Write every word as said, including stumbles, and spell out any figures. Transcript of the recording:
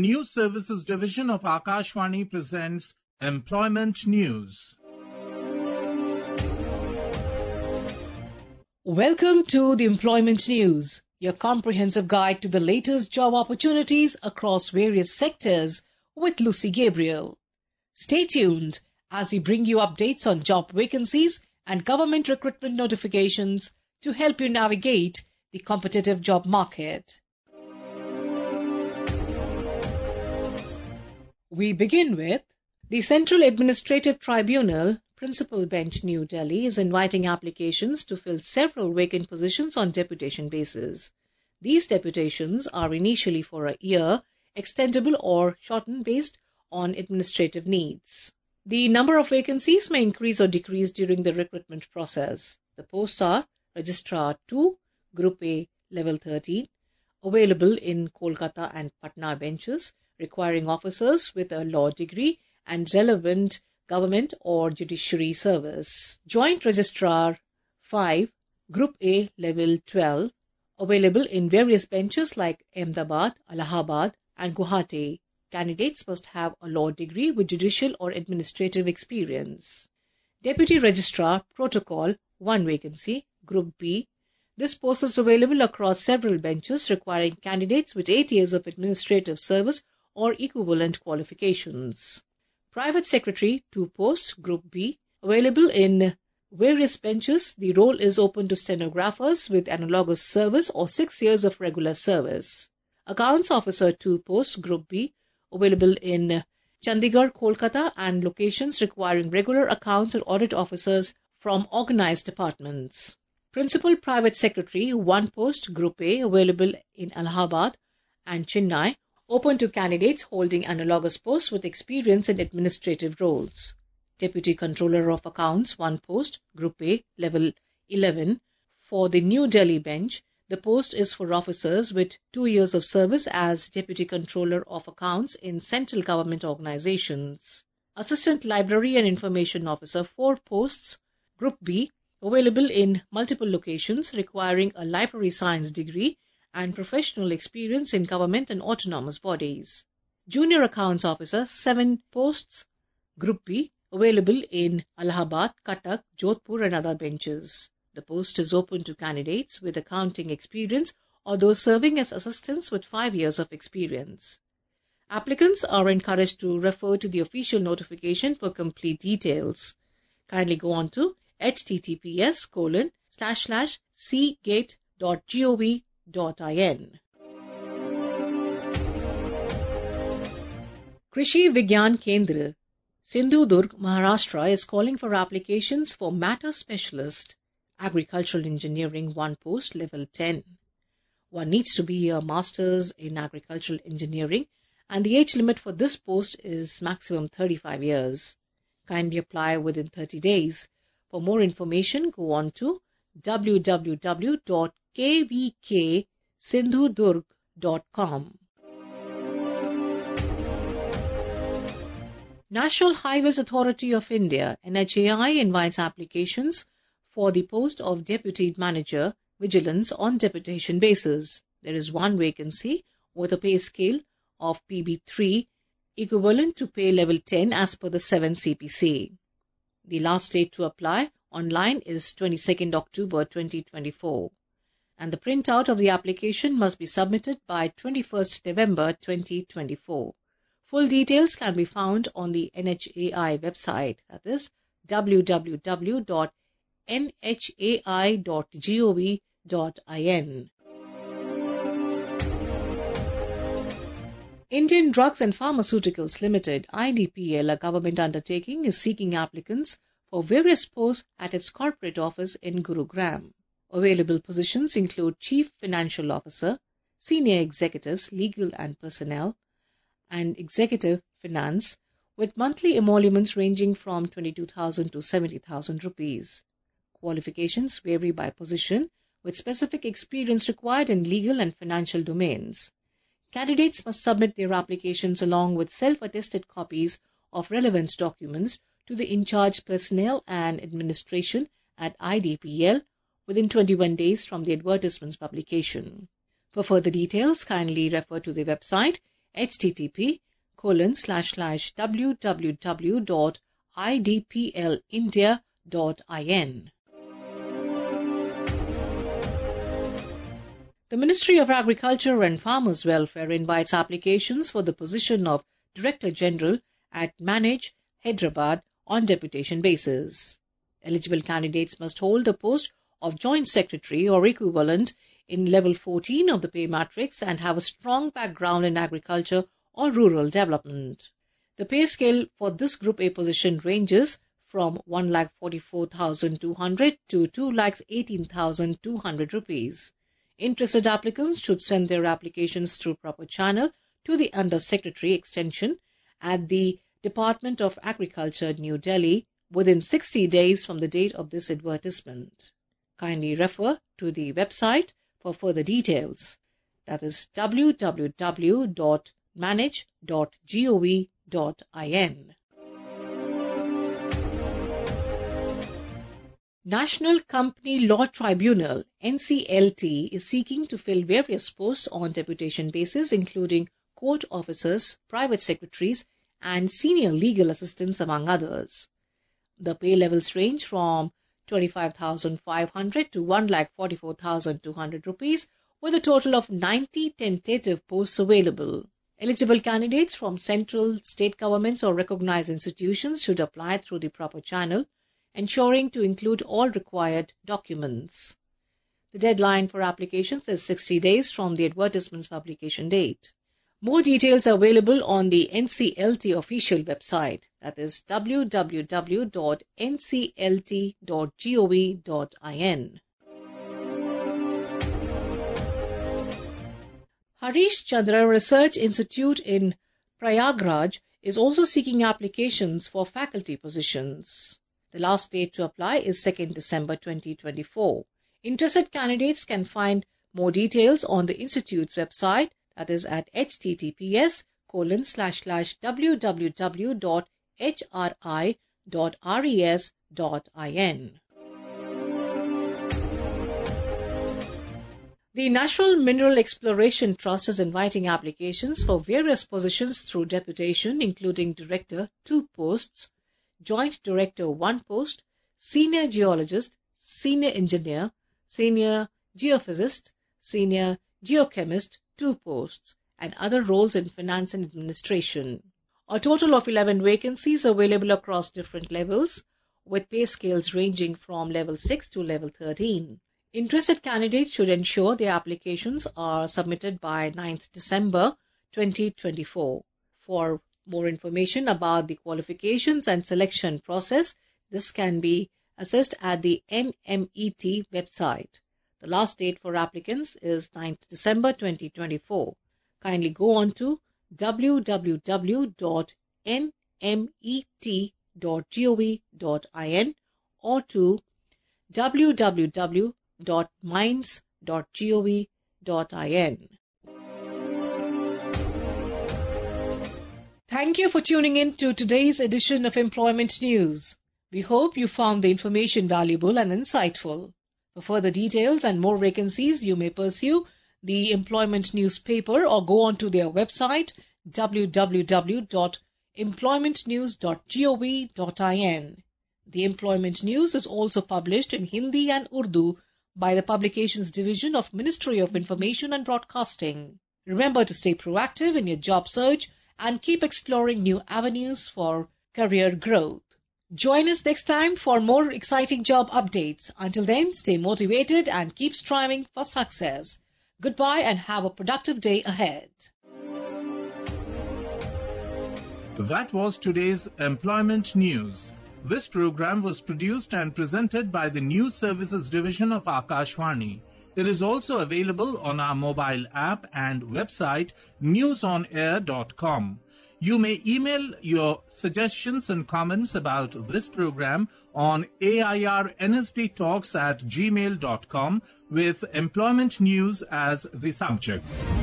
News Services Division of Akashvani presents Employment News. Welcome to the Employment News, your comprehensive guide to the latest job opportunities across various sectors with Lucy Gabriel. Stay tuned as we bring you updates on job vacancies and government recruitment notifications to help you navigate the competitive job market. We begin with the Central Administrative Tribunal, Principal Bench, New Delhi, is inviting applications to fill several vacant positions on deputation basis. These deputations are initially for a year, extendable or shortened based on administrative needs. The number of vacancies may increase or decrease during the recruitment process. The posts are Registrar two, Group A, Level thirteen, available in Kolkata and Patna benches, requiring officers with a law degree and relevant government or judiciary service. Joint Registrar five, Group A, Level twelve, available in various benches like Ahmedabad, Allahabad and Guwahati. Candidates must have a law degree with judicial or administrative experience. Deputy Registrar Protocol one vacancy, Group B. This post is available across several benches requiring candidates with eight years of administrative service or equivalent qualifications. Private Secretary two posts, Group B, available in various benches. The role is open to stenographers with analogous service or six years of regular service. Accounts Officer two posts, Group B, available in Chandigarh, Kolkata and locations requiring regular accounts or audit officers from organized departments. Principal Private Secretary one post, Group A, available in Allahabad and Chennai, open to candidates holding analogous posts with experience in administrative roles. Deputy Controller of Accounts one post, Group A, Level eleven. For the New Delhi bench, the post is for officers with two years of service as Deputy Controller of Accounts in central government organizations. Assistant Library and Information Officer four posts, Group B, available in multiple locations requiring a library science degree and professional experience in government and autonomous bodies. Junior Accounts Officer seven posts, Group B, available in Allahabad, Cuttack, Jodhpur and other benches. The post is open to candidates with accounting experience or those serving as assistants with five years of experience. Applicants are encouraged to refer to the official notification for complete details. Kindly go on to https colon slash slash cgate dot gov dot in. Krishi Vigyan Kendra, Sindhudurg, Maharashtra is calling for applications for Matter Specialist, Agricultural Engineering one post, Level ten. One needs to be a Master's in Agricultural Engineering and the age limit for this post is maximum thirty-five years. Kindly apply within thirty days. For more information, go on to w w w dot k v k sindhudurg dot com. National Highways Authority of India N H A I invites applications for the post of Deputy Manager, Vigilance on deputation basis. There is one vacancy with a pay scale of P B three equivalent to pay level ten as per the seventh C P C. The last date to apply online is twenty-second October twenty twenty-four and the printout of the application must be submitted by twenty-first November twenty twenty-four. Full details can be found on the N H A I website, that is w w w dot n h a i dot gov dot in. Indian Drugs and Pharmaceuticals Limited I D P L, a government undertaking, is seeking applicants for various posts at its corporate office in Gurugram. Available positions include Chief Financial Officer, Senior Executives, Legal and Personnel, and Executive Finance, with monthly emoluments ranging from twenty-two thousand to seventy thousand rupees. Qualifications vary by position, with specific experience required in legal and financial domains. Candidates must submit their applications along with self-attested copies of relevant documents to the in-charge personnel and administration at I D P L within twenty-one days from the advertisement's publication. For further details, kindly refer to the website http colon slash slash www dot idplindia dot in. The Ministry of Agriculture and Farmers Welfare invites applications for the position of Director General at Manage, Hyderabad on deputation basis. Eligible candidates must hold a post of Joint Secretary or equivalent in level fourteen of the pay matrix and have a strong background in agriculture or rural development. The pay scale for this Group A position ranges from one lakh forty-four thousand two hundred to two lakh eighteen thousand two hundred rupees. Interested applicants should send their applications through proper channel to the Under Secretary extension at the Department of Agriculture, New Delhi, within sixty days from the date of this advertisement. Kindly refer to the website for further details. That is w w w dot manage dot gov dot in. National Company Law Tribunal N C L T is seeking to fill various posts on deputation basis, including court officers, private secretaries and senior legal assistants among others. The pay levels range from twenty-five thousand five hundred to one lakh forty-four thousand two hundred rupees, with a total of ninety tentative posts available. Eligible candidates from central, state governments or recognized institutions should apply through the proper channel, ensuring to include all required documents. The deadline for applications is sixty days from the advertisement's publication date. More details are available on the N C L T official website, that is w w w dot n c l t dot gov dot in. Harish Chandra Research Institute in Prayagraj is also seeking applications for faculty positions. The last date to apply is second December twenty twenty-four. Interested candidates can find more details on the Institute's website, that is at https colon slash slash www dot hri dot res dot in. The National Mineral Exploration Trust is inviting applications for various positions through deputation, including Director two posts, Joint Director one post, Senior Geologist, Senior Engineer, Senior Geophysicist, Senior Geochemist two posts, and other roles in finance and administration. A total of eleven vacancies available across different levels, with pay scales ranging from level six to level thirteen. Interested candidates should ensure their applications are submitted by ninth December twenty twenty-four. For more information about the qualifications and selection process, this can be accessed at the N M E T website. The last date for applicants is ninth December twenty twenty-four. Kindly go on to w w w dot n m e t dot gov dot in or to w w w dot minds dot gov dot in. Thank you for tuning in to today's edition of Employment News. We hope you found the information valuable and insightful. For further details and more vacancies, you may pursue the Employment newspaper or go on to their website w w w dot employment news dot gov dot in. The Employment News is also published in Hindi and Urdu by the Publications Division of Ministry of Information and Broadcasting. Remember to stay proactive in your job search and keep exploring new avenues for career growth. Join us next time for more exciting job updates. Until then, stay motivated and keep striving for success. Goodbye and have a productive day ahead. That was today's Employment News. This program was produced and presented by the News Services Division of Akashvani. It is also available on our mobile app and website news on air dot com. You may email your suggestions and comments about this program on airnsdtalks at gmail dot com with employment news as the subject.